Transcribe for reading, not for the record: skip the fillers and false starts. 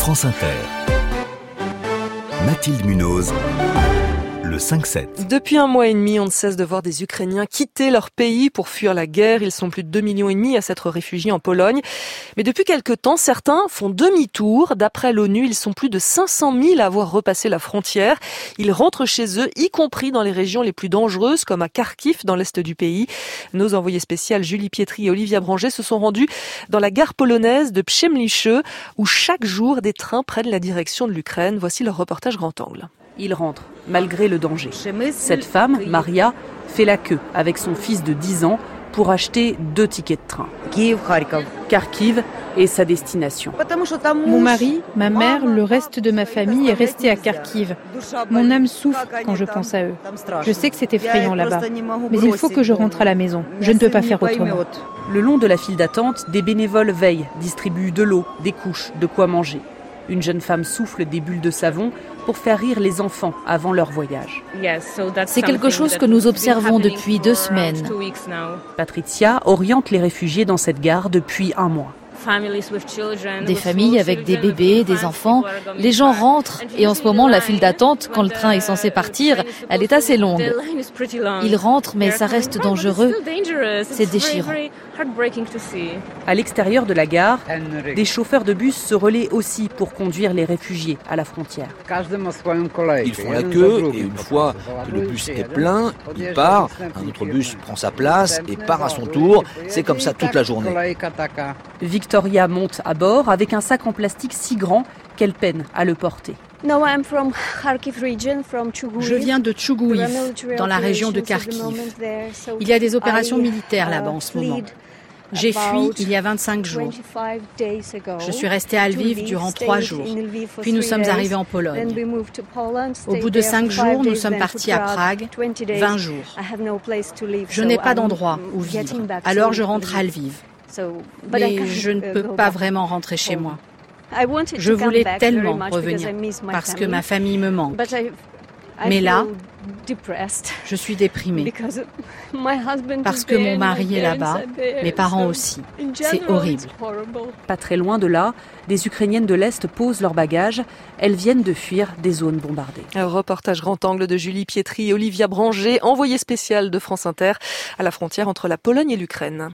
France Inter. Mathilde Munoz. Le 5-7. Depuis 1 mois et demi, on ne cesse de voir des Ukrainiens quitter leur pays pour fuir la guerre. Ils sont plus de 2,5 millions à s'être réfugiés en Pologne. Mais depuis quelque temps, certains font demi-tour. D'après l'ONU, ils sont plus de 500 000 à avoir repassé la frontière. Ils rentrent chez eux, y compris dans les régions les plus dangereuses, comme à Kharkiv, dans l'est du pays. Nos envoyés spéciales Julie Pietri et Olivia Branger se sont rendus dans la gare polonaise de Przemysl, où chaque jour des trains prennent la direction de l'Ukraine. Voici leur reportage grand angle. Il rentre, malgré le danger. Cette femme, Maria, fait la queue avec son fils de 10 ans pour acheter 2 tickets de train. Kharkiv est sa destination. Mon mari, ma mère, le reste de ma famille est resté à Kharkiv. Mon âme souffre quand je pense à eux. Je sais que c'est effrayant là-bas, mais il faut que je rentre à la maison. Je ne peux pas faire autrement. Le long de la file d'attente, des bénévoles veillent, distribuent de l'eau, des couches, de quoi manger. Une jeune femme souffle des bulles de savon pour faire rire les enfants avant leur voyage. C'est quelque chose que nous observons depuis 2 semaines. Patricia oriente les réfugiés dans cette gare depuis 1 mois. Des familles avec des bébés, des enfants, les gens rentrent et en ce moment la file d'attente, quand le train est censé partir, elle est assez longue. Ils rentrent mais ça reste dangereux, c'est déchirant. À l'extérieur de la gare, des chauffeurs de bus se relaient aussi pour conduire les réfugiés à la frontière. Ils font la queue et une fois que le bus est plein, il part, un autre bus prend sa place et part à son tour. C'est comme ça toute la journée. Victoria monte à bord avec un sac en plastique si grand qu'elle peine à le porter. Je viens de Tchougouïv, dans la région de Kharkiv. Il y a des opérations militaires là-bas en ce moment. J'ai fui il y a 25 jours. Je suis restée à Lviv durant 3 jours. Puis nous sommes arrivés en Pologne. Au bout de 5 jours, nous sommes partis à Prague, 20 jours. Je n'ai pas d'endroit où vivre, alors je rentre à Lviv. Mais je ne peux pas vraiment rentrer chez moi. Je voulais tellement revenir parce que ma famille me manque. Mais là, je suis déprimée parce que mon mari est là-bas, mes parents aussi. C'est horrible. Pas très loin de là, des Ukrainiennes de l'Est posent leurs bagages. Elles viennent de fuir des zones bombardées. Un reportage grand angle de Julie Pietri et Olivia Branger, envoyée spéciale de France Inter à la frontière entre la Pologne et l'Ukraine.